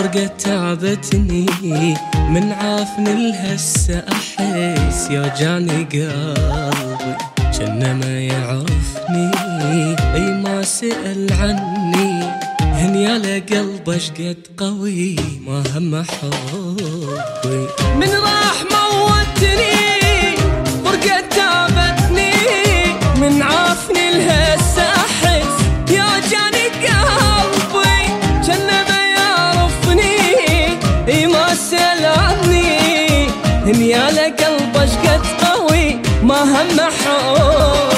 فرقة تعبتني من عافن الهسة أحس يوجعني قلبي جنة ما يعرفني أي ما سأل عني هن يا لقلب اشقد قوي ما هم حبي من راح موتني فرقة تعبتني من عافن الهسة أحس يوجعني قلبي جنة ما يعرفني اي ما سأل عني هن يا لقلب اشقد قوي ما هم حب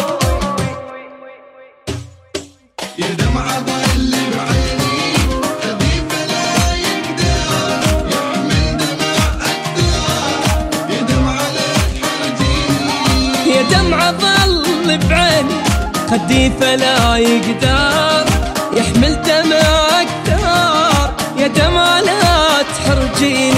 يا دمعة ظل بعيني خفيفة لا يقدر يحمل دمع أكثر يا دمعة لا تحرجيني يا دمعة ظل بعيني خفيفة لا يقدر يحمل دمع أكثر يا دمعة لا تحرجيني